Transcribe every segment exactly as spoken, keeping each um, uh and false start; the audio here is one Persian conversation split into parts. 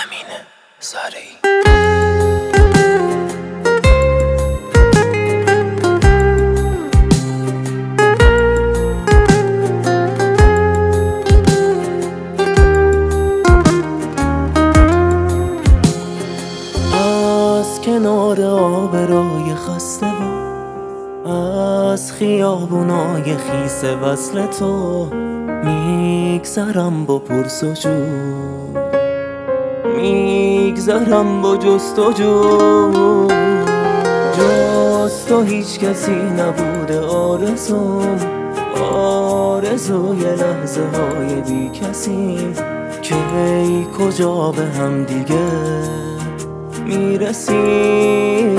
امین زارعی. از کنار آبرای خسته و از خیابونای خیس وصل تو میگذرم با پرسجو، میگذرم با جستجو. جز تو هیچ کسی نبوده آرزوم، آرزوی لحظه های بی کسیم که ای کجا به هم دیگه میرسیم.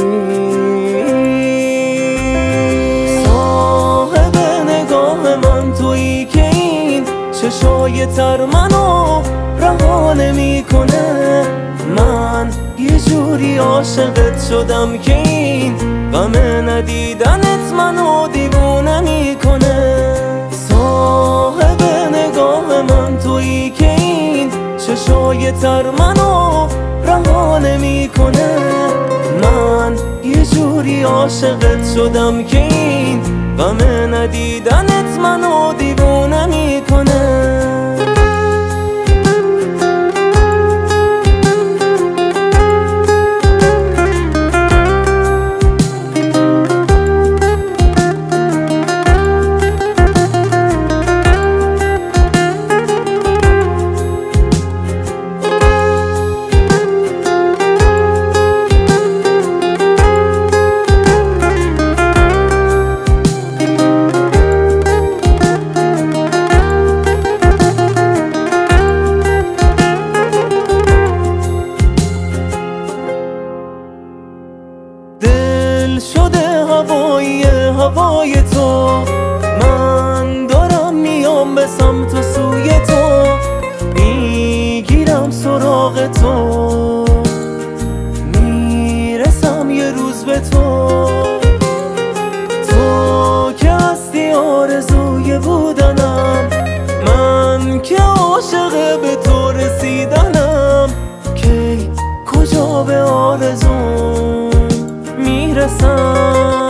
صاحب نگاه من تویی که این چشای تر منو رها نمیکنه. من یه جوری عاشقت شدم که این غم ندیدنت منو دیوونه میکنه. صاحب نگاه من تویی که این چشای تر منو رها نمیکنه. من یه جوری عاشقت شدم که این غم ندیدنت منو دیوونه میکنه. دل شده هوایی هوای تو، من دارم میام به سمت سوی تو، میگیرم سراغ تو، میرسم یه روز به تو. تو که هستی آرزوی بودنم، من که عاشق به تو رسیدنم. کی کجا به آرزوم میرسم.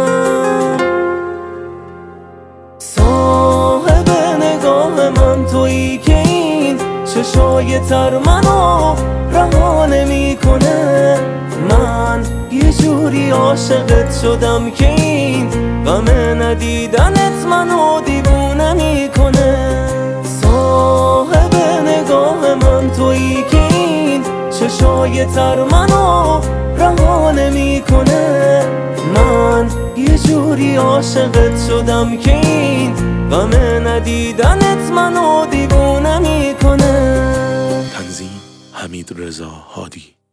صاحب نگاه من تویی که این چشای تر منو رها نمیکنه. من یه جوری عاشقت شدم که این غم ندیدنت منو دیوونه میکنه. صاحب نگاه من تویی که این چشای تر منو رها نمیکنه. من یه جوری عاشقت شدم که این غم ندیدنت منو دیوونه میکنه. تنظیم حمید رضا هادی.